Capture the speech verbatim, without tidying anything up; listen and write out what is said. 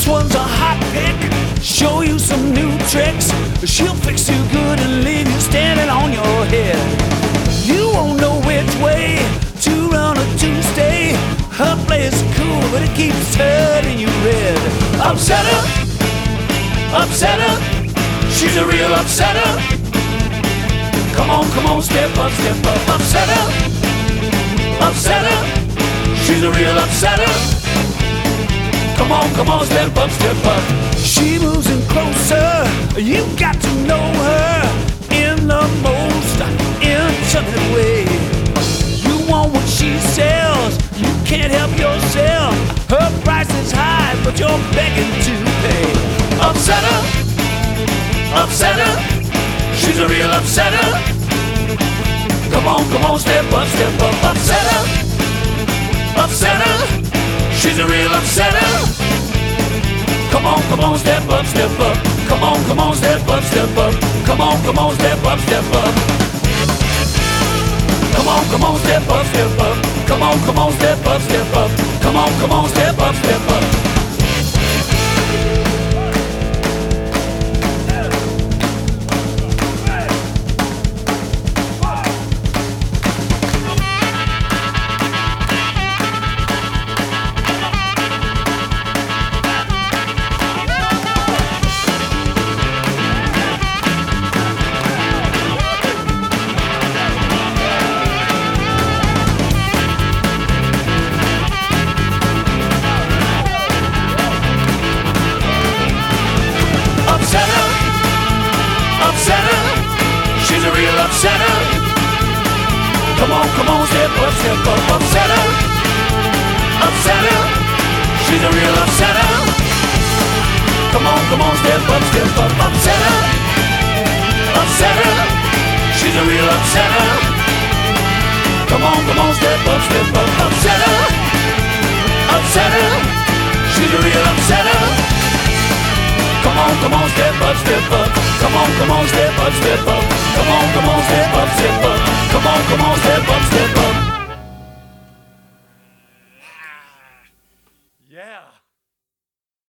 one's a hot pick, show you some new tricks. She'll fix you good and leave you standing on your head. You won't know which way to run or to stay. Her play is cool, but it keeps turning you red. Upset her, upset her, she's a real upsetter. Come on, come on, step up, step up. Upset her, upset her, she's a real upsetter. Come on, come on, step up, step up. She moves in closer, you got to know her in the most intimate way. You want what she sells, you can't help yourself. Her price is high, but you're begging to pay. Upset her, upset her, she's a real upsetter. Come on, come on, step up, step up. Upset her, upset her, she's a real upsetter. Come on, come on, step up, step up. Come on, come on, step up, step up. Come on, come on, step up, step up. Come on, come on, step up, step up. Come on, come on, step up, step up. Come on, come on, step up, step up. Upsetter, she's a real upsetter. Come on, come on, step up, step up. Upsetter, upsetter, she's a real upsetter. Come on, come on, step up, step up. Upsetter, upsetter, she's a real upsetter. Come on, come on, step up, step up. Upsetter, upsetter, she's a real upsetter. Come on, come on, step up, step up. Come on, come on, step up, step up. Come on, come on, step up, step up. Come on, come on, step up, step up. Yeah.